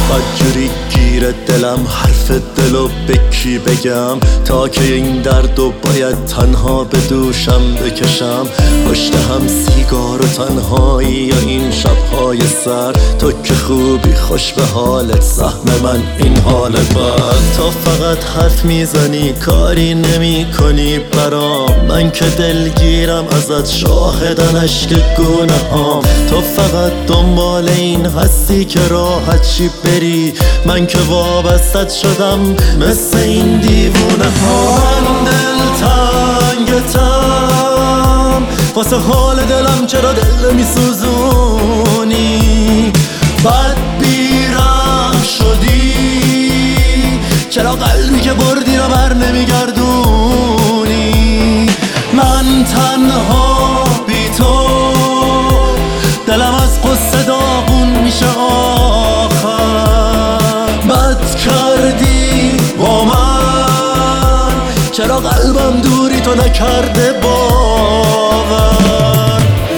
بدجوری گیره دلم، حرف دلو به کی بگم؟ تا که این دردو باید تنها به دوشم بکشم. پشت هم سیگار و تنهایی یا این شبهای سر، تو که خوبی خوش به حالت، سهم من این حال بد. تو فقط حرف میزنی کاری نمی کنی برام، من که دلگیرم ازت، شاهدن عشق گونه هام. تو فقط دنبال این هستی که راحت چی بری، من که وابستت شدم مثل این دیوونه ها. من دلتنگتم واسه حال دلم، چرا دل میسوزونی؟ بد بیرم شدی، چرا قلبی که بردی رو بر نمیگردونی؟ من تنها بی تو دلم از قصه داغون میشه آخر. بد کردی با من، چرا قلبم دوری تو نکرده باور؟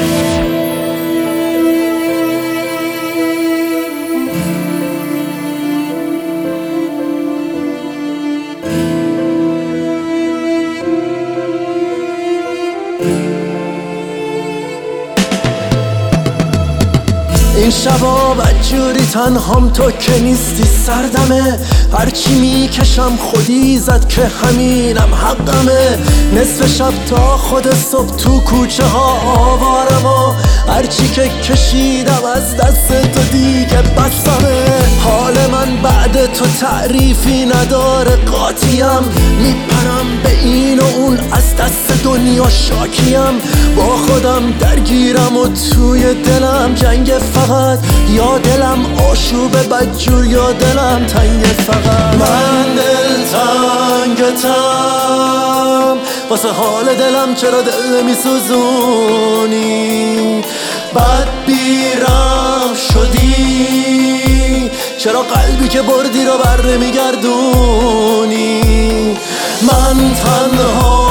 این شبا بدجوری تنهام، تو که نیستی سردمه. هرچی میکشم خودی زد که همینم حقمه. نصف شب تا خود صبح تو کوچه ها آوارم و هرچی که کشیدم از دست تو دیگه بسمه. حال من بعد تو تعریفی نداره، قاطیم میپرم به این و اون، از دست دنیا شاکیم. با خودم درگیرم و توی دلم جنگ، فقط یا دلم آشوب بدجور یا دلم تنگ. فقط من دلتنگتم واسه حال دلم، چرا دل میسوزونی؟ بد بیرم شدی، چرا قلبی که بردی رو بر نمیگردونی؟ من تنها